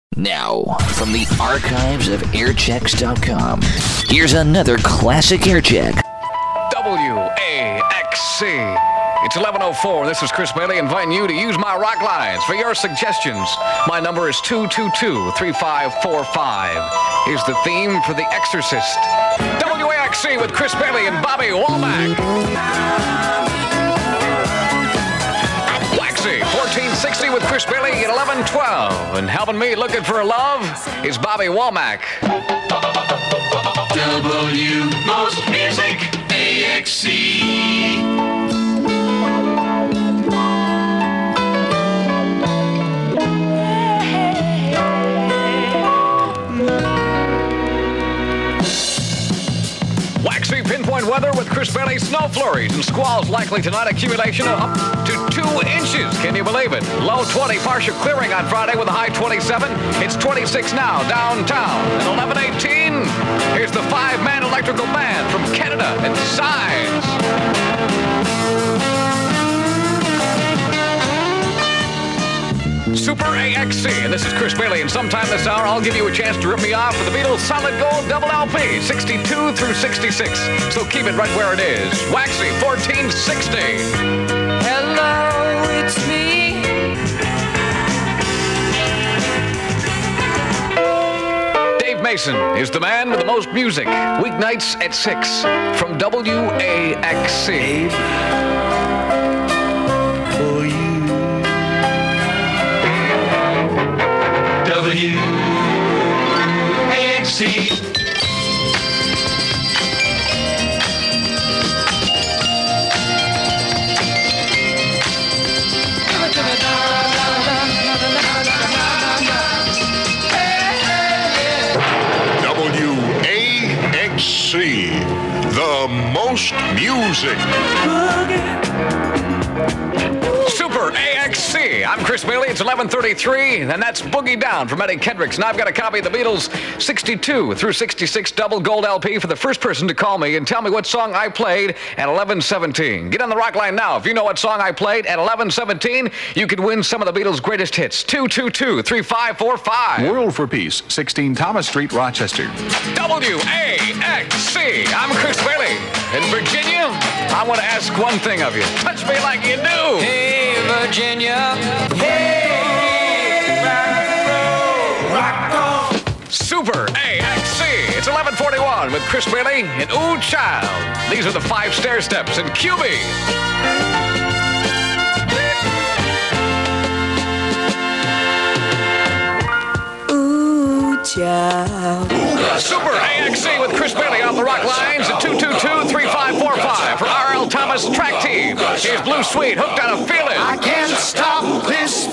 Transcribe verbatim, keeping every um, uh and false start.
Now, from the archives of airchecks dot com, here's another classic Aircheck. W A X C. It's eleven oh four. This is Chris Bailey inviting you to use my rock lines for your suggestions. My number is two two two, three five four five. Here's the theme for The Exorcist. W A X C with Chris Bailey and Bobby Womack. Waxy, fourteen sixty with Chris Bailey at eleven twelve. And helping me looking for a love is Bobby Womack. W Most Music A X C. Waxy pinpoint weather with Chris Bailey. Snow flurries and squalls likely tonight. Accumulation of up to two inches. Can you believe it? Low twenty. Partial clearing on Friday with a high twenty-seven. It's twenty-six now downtown. At eleven eighteen, here's the five-man electrical band from Canada and Size. Super A X C, and this is Chris Bailey, and sometime this hour I'll give you a chance to rip me off with the Beatles Solid Gold Double L P, sixty-two through sixty-six. So keep it right where it is. Waxy, fourteen sixty. Hello, it's me. Dave Mason is the man with the most music. Weeknights at six from W A X C. W A X C. W A X C, the most music. Super A X C. I'm Chris Bailey. It's eleven thirty-three, and that's Boogie Down from Eddie Kendricks. And I've got a copy of the Beatles sixty-two through sixty-six double gold L P for the first person to call me and tell me what song I played at eleven seventeen. Get on the rock line now. If you know what song I played at eleven seventeen, you could win some of the Beatles' greatest hits. two two two, three five four five. World for Peace, sixteen Thomas Street, Rochester. W A X C. I'm Chris Bailey. In Virginia, I want to ask one thing of you. Touch me like you do. Hey, Virginia. Hey, rock on. Super A X C. It's eleven forty-one with Chris Bailey and Ooh Child. These are the five stair steps in Q B. Ooh, child. Super A X C with Chris Bailey on the rock lines at two two two, three five four five for R L Thomas Track Team. Here's Blue Sweet, Hooked on a Feeling. I can't stop this